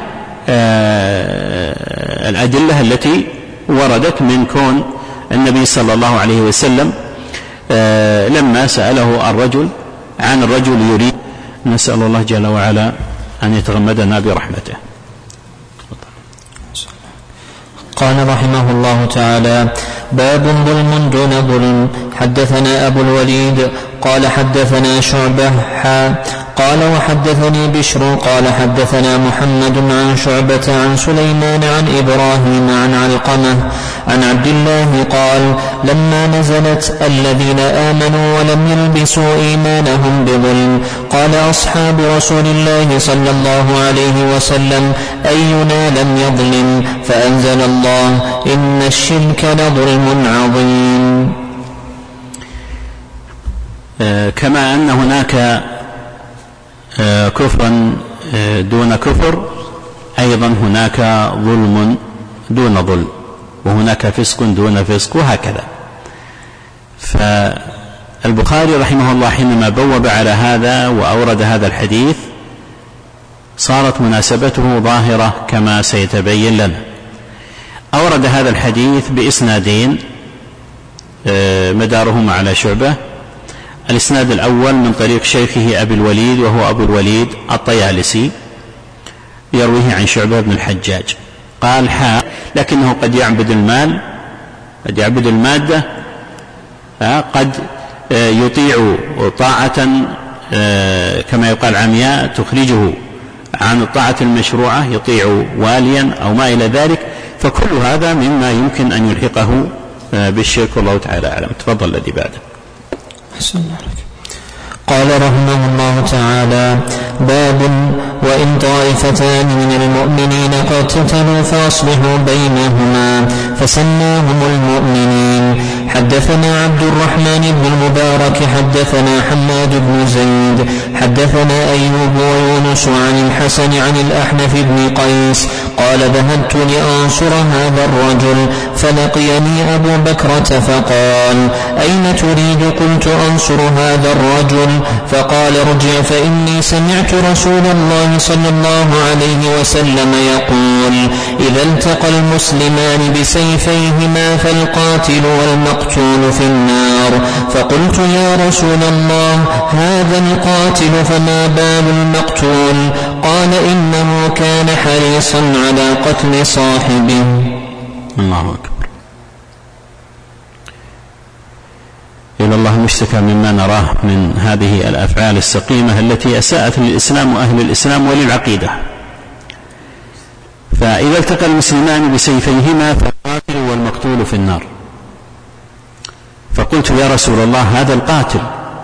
الأدلة التي وردت من كون النبي صلى الله عليه وسلم لما سأله الرجل عن الرجل يريد. نسأل الله جل وعلا أن يتغمدنا برحمته. قال رحمه الله تعالى: باب: ظلم دون ظلم. حدثنا أبو الوليد قال حدثنا شعبة قال وحدثني بشر قال حدثنا محمد عن شعبة عن سليمان عن إبراهيم عن علقمة عن عبد الله قال: لما نزلت الذين آمنوا ولم يلبسوا إيمانهم بظلم قال أصحاب رسول الله صلى الله عليه وسلم: أينا لم يظلم؟ فأنزل الله: إن الشرك لظلم عظيم. كما أن هناك كفرا دون كفر، أيضا هناك ظلم دون ظلم، وهناك فسق دون فسق، وهكذا. فالبخاري رحمه الله حينما بوب على هذا وأورد هذا الحديث صارت مناسبته ظاهرة كما سيتبين لنا. أورد هذا الحديث بإسنادين مدارهما على شعبة. الإسناد الأول من طريق شيخه أبي الوليد، وهو أبو الوليد الطيالسي، يرويه عن شعبة بن الحجاج قال: لكنه قد يعبد المال، قد يعبد المادة، قد يطيع طاعة كما يقال عمياء تخرجه عن الطاعة المشروعة، يطيع واليا أو ما إلى ذلك. فكل هذا مما يمكن أن يلحقه بالشرك، والله تعالى أعلم. تفضل الذي بعده. قال رحمه الله تعالى: باب: وإن طائفتان من المؤمنين اقتتلوا فأصلحوا بينهما فسماهم المؤمنين. حدثنا عبد الرحمن بن المبارك حدثنا حماد بن زيد حدثنا أيوب ويونس عن الحسن عن الأحنف بن قيس قال: ذهبت لأنصر هذا الرجل فلقيني أبو بكرة فقال: أين تريد؟ قلت: أنصر هذا الرجل. فقال: ارجع فإني سمعت رسول الله صلى الله عليه وسلم يقول: إذا التقى المسلمان بسيفيهما فالقاتل والمقتول في النار. فقلت: يا رسول الله، هذا القاتل فما بال المقتول؟ قال: إنه كان حريصا على قتل صاحبه. الله أكبر. إلى الله المشتكى مما نراه من هذه الأفعال السقيمة التي أساءت للإسلام وأهل الإسلام وللعقيدة. فإذا التقى المسلمان بسيفيهما فالقاتل والمقتول في النار. فقلت يا رسول الله هذا القاتل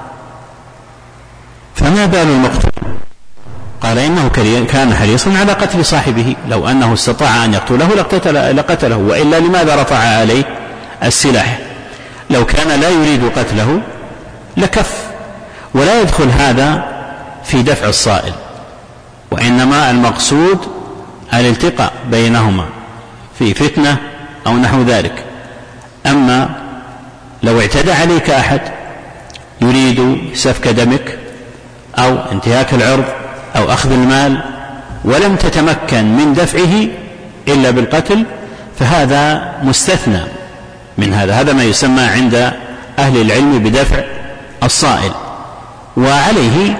فما بال المقتول؟ قال إنه كان حريصا على قتل صاحبه، لو أنه استطاع أن يقتله لقتله، وإلا لماذا رفع عليه السلاح؟ لو كان لا يريد قتله لكف. ولا يدخل هذا في دفع الصائل، وإنما المقصود الالتقاء بينهما في فتنة أو نحو ذلك. أما لو اعتدى عليك أحد يريد سفك دمك أو انتهاك العرض أو أخذ المال ولم تتمكن من دفعه إلا بالقتل، فهذا مستثنى من هذا ما يسمى عند أهل العلم بدفع الصائل. وعليه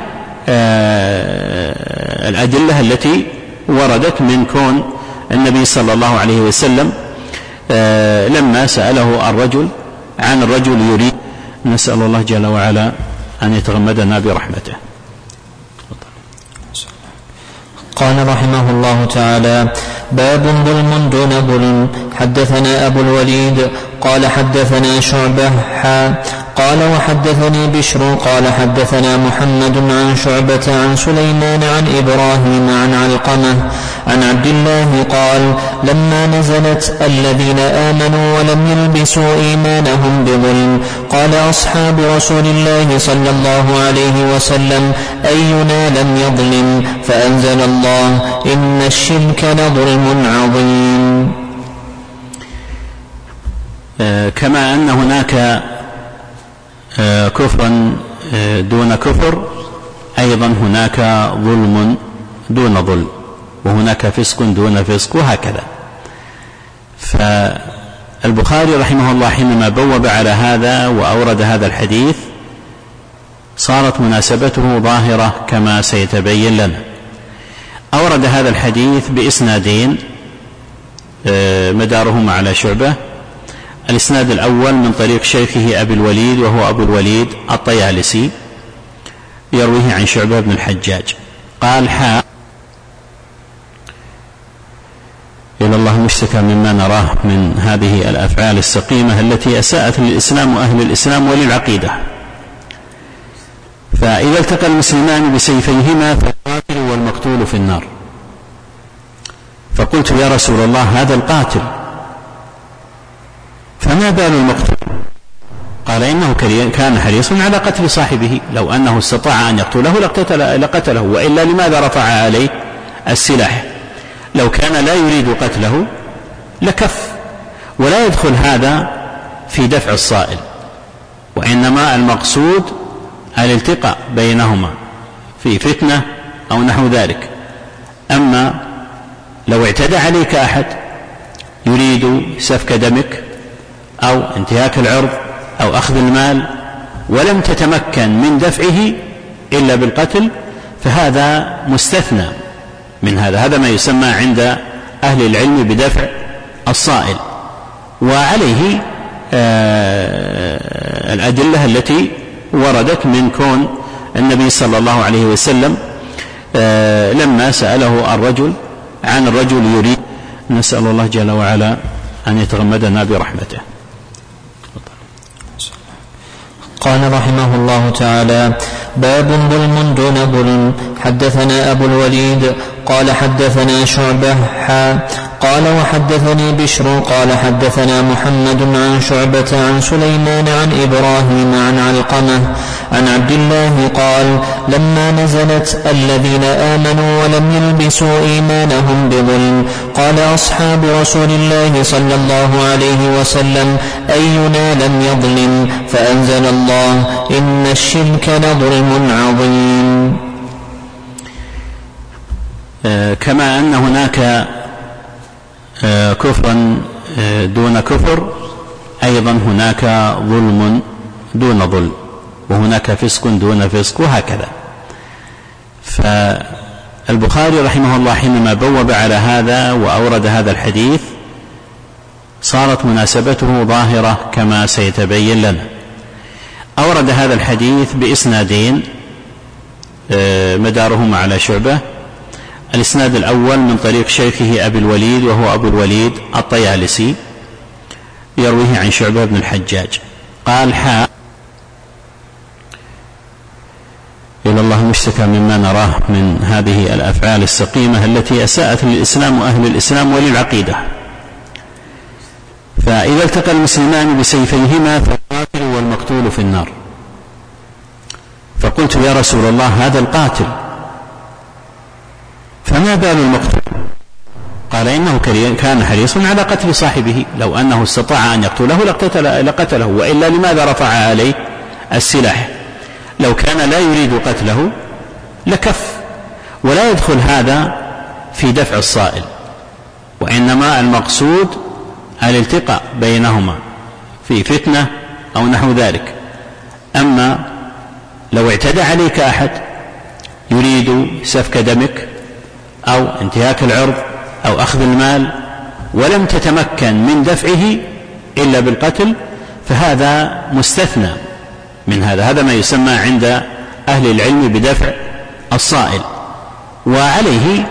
الأدلة التي وردت من كون النبي صلى الله عليه وسلم لما سأله الرجل عن الرجل يريد. نسأل الله جل وعلا أن يتغمدنا برحمته. قال رحمه الله تعالى: باب ظلم دون ظلم. حدثنا أبو الوليد قال حدثنا شعبة قال وحدثني بشر قال حدثنا محمد عن شعبة عن سليمان عن إبراهيم عن علقمة عن عبد الله قال: لما نزلت الذين آمنوا ولم يلبسوا إيمانهم بظلم قال أصحاب رسول الله صلى الله عليه وسلم: أينا لم يظلم؟ فأنزل الله: إن الشرك لظلم عظيم. كما أن هناك كفرا دون كفر، أيضا هناك ظلم دون ظلم، وهناك فسق دون فسق، وهكذا. فالبخاري رحمه الله حينما بوب على هذا وأورد هذا الحديث صارت مناسبته ظاهرة كما سيتبين لنا. أورد هذا الحديث بإسنادين مدارهما على شعبة. الإسناد الأول من طريق شيخه أبي الوليد، وهو أبو الوليد الطيالسي، يرويه عن شعبة بن الحجاج قال: إلى الله المشتكى مما نراه من هذه الأفعال السقيمة التي أساءت للإسلام وأهل الإسلام وللعقيدة. فإذا التقى المسلمان بسيفيهما فالقاتل والمقتول في النار. فقلت يا رسول الله هذا القاتل فما بال المقتول؟ قال إنه كان حريصا على قتل صاحبه، لو أنه استطاع أن يقتله لقتله، وإلا لماذا رفع عليه السلاح؟ لو كان لا يريد قتله لكف. ولا يدخل هذا في دفع الصائل، وإنما المقصود الالتقاء بينهما في فتنة أو نحو ذلك. أما لو اعتدى عليك أحد يريد سفك دمك أو انتهاك العرض أو أخذ المال ولم تتمكن من دفعه إلا بالقتل، فهذا مستثنى من هذا ما يسمى عند أهل العلم بدفع الصائل. وعليه الأدلة التي وردت من كون النبي صلى الله عليه وسلم لما سأله الرجل عن الرجل يريد. نسأل الله جل وعلا أن يتغمدنا برحمته. قال رحمه الله تعالى: باب ظلم دون ظلم. حدثنا أبو الوليد قال حدثنا شعبة قال وحدثني بشر قال حدثنا محمد عن شعبة عن سليمان عن إبراهيم عن علقمة عن عبد الله قال: لما نزلت الذين آمنوا ولم يلبسوا إيمانهم بظلم قال أصحاب رسول الله صلى الله عليه وسلم: أينا لم يظلم؟ فأنزل الله: إن الشرك لظلم عظيم. كما أن هناك كفرا دون كفر، أيضا هناك ظلم دون ظلم، وهناك فسق دون فسق، وهكذا. فالبخاري رحمه الله حينما بوب على هذا وأورد هذا الحديث صارت مناسبته ظاهرة كما سيتبين لنا. أورد هذا الحديث بإسنادين مدارهما على شعبة. الإسناد الأول من طريق شيخه أبي الوليد وهو أبو الوليد الطيالسي يرويه عن شعبة بن الحجاج قال إلى الله المشتكى مما نراه من هذه الأفعال السقيمة التي أساءت للإسلام وأهل الإسلام وللعقيدة. فإذا التقى المسلمان بسيفيهما فالقاتل والمقتول في النار. فقلت يا رسول الله هذا القاتل فما بال المقتول؟ قال إنه كان حريصا على قتل صاحبه، لو أنه استطاع أن يقتله لقتله، وإلا لماذا رفع عليه السلاح؟ لو كان لا يريد قتله لكف. ولا يدخل هذا في دفع الصائل، وإنما المقصود الالتقاء بينهما في فتنة أو نحو ذلك. أما لو اعتدى عليك أحد يريد سفك دمك أو انتهاك العرض أو أخذ المال ولم تتمكن من دفعه إلا بالقتل فهذا مستثنى من هذا ما يسمى عند أهل العلم بدفع الصائل. وعليه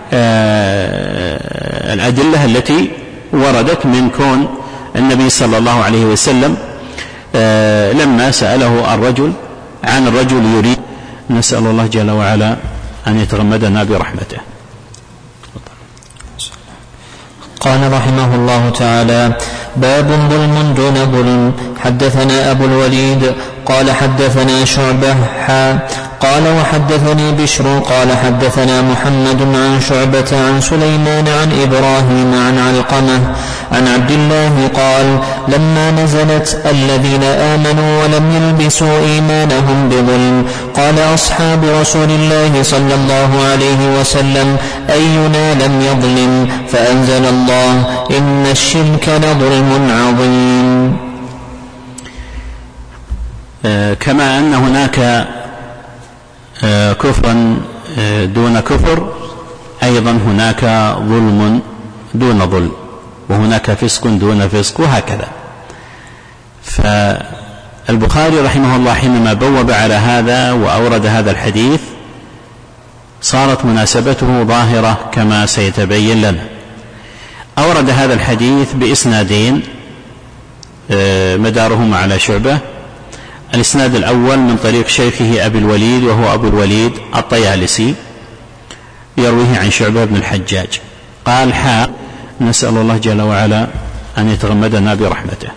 الأدلة التي وردت من كون النبي صلى الله عليه وسلم لما سأله الرجل عن الرجل يريد. نسأل الله جل وعلا أن يتغمدنا برحمته. قال رحمه الله تعالى: باب ظلم دون ظلم. حدثنا أبو الوليد قال حدثنا شعبة قال وحدثني بشر قال حدثنا محمد عن شعبة عن سليمان عن إبراهيم عن علقمة عن عبد الله قال: لما نزلت الذين آمنوا ولم يلبسوا إيمانهم بظلم قال أصحاب رسول الله صلى الله عليه وسلم: أينا لم يظلم؟ فأنزل الله: إن الشرك لظلم عظيم. كما أن هناك كفرا دون كفر أيضا هناك ظلم دون ظلم، وهناك فسق دون فسق، وهكذا. فالبخاري رحمه الله حينما بوب على هذا وأورد هذا الحديث صارت مناسبته ظاهرة كما سيتبين لنا. أورد هذا الحديث بإسنادين مدارهما على شعبة. الإسناد الأول من طريق شيخه أبي الوليد وهو أبو الوليد الطيالسي يرويه عن شعبة بن الحجاج قال: نسأل الله جل وعلا أن يتغمدنا برحمته.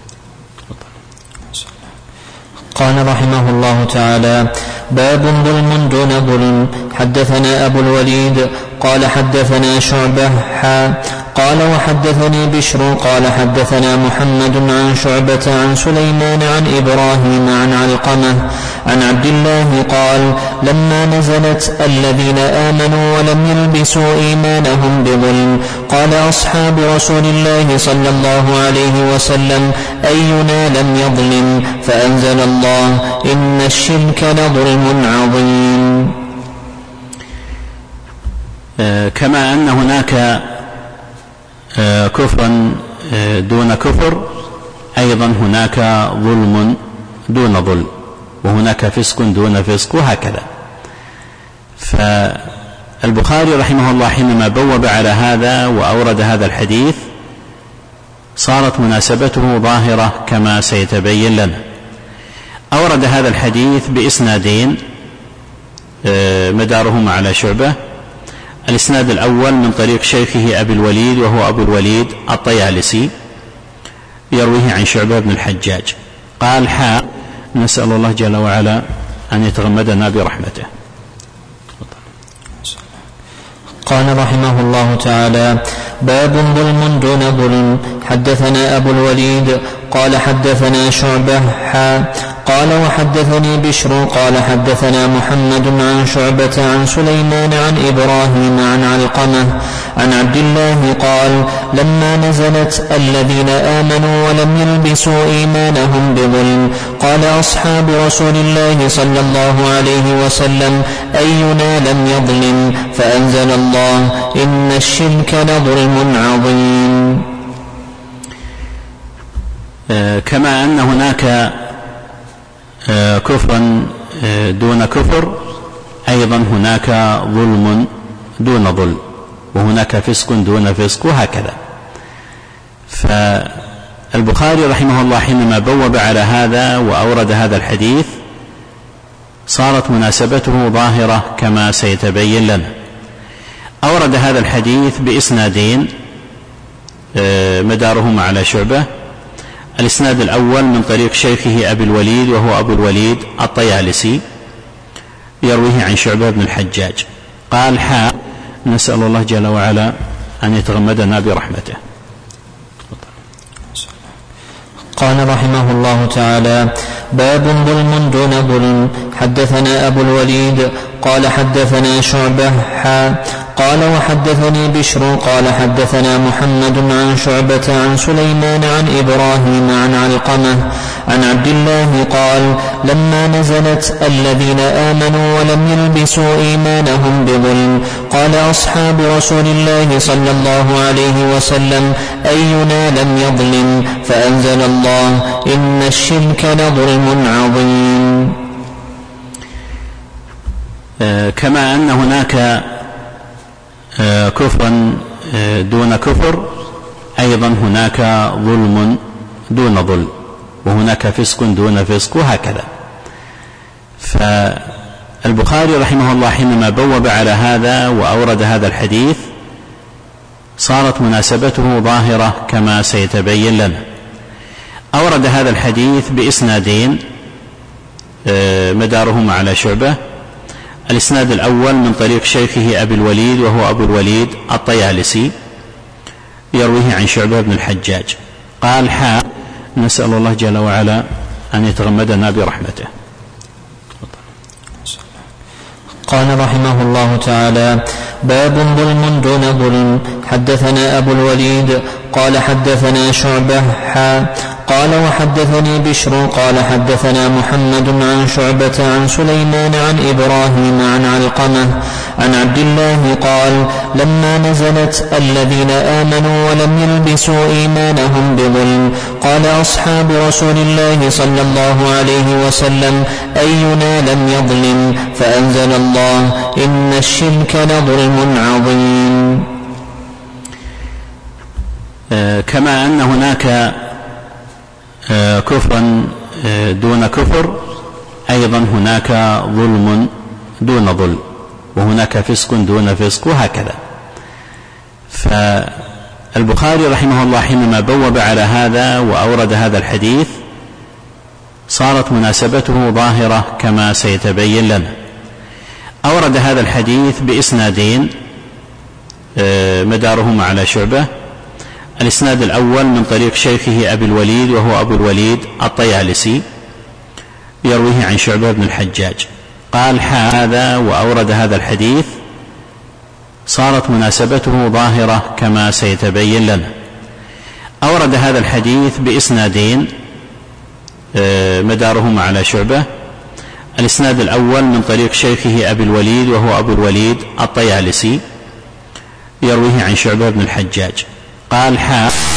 قال رحمه الله تعالى: باب ظلم دون ظلم. حدثنا أبو الوليد قال حدثنا شعبة قال وحدثني بشر قال حدثنا محمد عن شعبة عن سليمان عن إبراهيم عن علقمة عن عبد الله قال: لما نزلت الذين آمنوا ولم يلبسوا إيمانهم بظلم قال أصحاب رسول الله صلى الله عليه وسلم: أينا لم يظلم؟ فأنزل الله: إن الشرك لظلم عظيم. كما أن هناك كفرا دون كفر أيضا هناك ظلم دون ظلم، وهناك فسق دون فسق، وهكذا. فالبخاري رحمه الله حينما بوب على هذا وأورد هذا الحديث صارت مناسبته ظاهرة كما سيتبين لنا. أورد هذا الحديث بإسنادين مدارهما على شعبة. الإسناد الأول من طريق شيخه أبي الوليد وهو أبو الوليد الطيالسي يرويه عن شعبة بن الحجاج قال: نسأل الله جل وعلا أن يتغمدنا برحمته. قال رحمه الله تعالى: باب ظلم دون ظلم. حدثنا أبو الوليد قال حدثنا شعبة قال وحدثني بشر قال حدثنا محمد عن شعبة عن سليمان عن إبراهيم عن علقمة عن عبد الله قال: لما نزلت الذين آمنوا ولم يلبسوا إيمانهم بظلم قال أصحاب رسول الله صلى الله عليه وسلم: أينا لم يظلم؟ فأنزل الله: إن الشرك لظلم عظيم. كما أن هناك كفرا دون كفر أيضا هناك ظلم دون ظلم، وهناك فسق دون فسق، وهكذا. فالبخاري رحمه الله حينما بوب على هذا وأورد هذا الحديث صارت مناسبته ظاهرة كما سيتبين لنا. أورد هذا الحديث بإسنادين مدارهما على شعبة. الإسناد الأول من طريق شيخه أبي الوليد، وهو أبو الوليد الطيالسي، يرويه عن شعبة بن الحجاج. قال: نسأل الله جل وعلا أن يتغمدنا برحمته. قال رحمه الله تعالى: باب ظلم دون ظلم. حدثنا أبو الوليد قال حدثنا شعبة قال وحدثني بشر قال حدثنا محمد عن شعبة عن سليمان عن إبراهيم عن علقمة عن عبد الله قال: لما نزلت الذين آمنوا ولم يلبسوا إيمانهم بظلم قال أصحاب رسول الله صلى الله عليه وسلم: أينا لم يظلم؟ فأنزل الله: إن الشرك لظلم عظيم. كما أن هناك كفرا دون كفر، أيضا هناك ظلم دون ظلم، وهناك فسق دون فسق، وهكذا. فالبخاري رحمه الله حينما بوب على هذا وأورد هذا الحديث صارت مناسبته ظاهرة كما سيتبين لنا. أورد هذا الحديث بإسنادين مدارهما على شعبة. الإسناد الأول من طريق شيخه أبي الوليد، وهو أبو الوليد الطيالسي، يرويه عن شعبة بن الحجاج. قال: نسأل الله جل وعلا أن يتغمدنا برحمته. قال رحمه الله تعالى: باب ظلم دون ظلم. حدثنا أبو الوليد قال حدثنا شعبة قال وحدثني بشر قال حدثنا محمد عن شعبة عن سليمان عن إبراهيم عن علقمة عن عبد الله قال: لما نزلت الذين آمنوا ولم يلبسوا إيمانهم بظلم قال أصحاب رسول الله صلى الله عليه وسلم: أينا لم يظلم؟ فأنزل الله: إن الشرك لظلم عظيم. كما أن هناك كفرا دون كفر، أيضا هناك ظلم دون ظلم، وهناك فسق دون فسق، وهكذا. فالبخاري رحمه الله حينما بوب على هذا وأورد هذا الحديث صارت مناسبته ظاهرة كما سيتبين لنا. أورد هذا الحديث بإسنادين مدارهما على شعبة. الإسناد الأول من طريق شيخه أبي الوليد، وهو أبو الوليد الطيالسي، يرويه عن شعبة بن الحجاج. قال: هذا وأورد هذا الحديث صارت مناسبته ظاهرة كما سيتبين لنا. أورد هذا الحديث بإسنادين مدارهما على شعبة. الإسناد الأول من طريق شيخه أبي الوليد، وهو أبو الوليد الطيالسي، يرويه عن شعبة بن الحجاج. قال: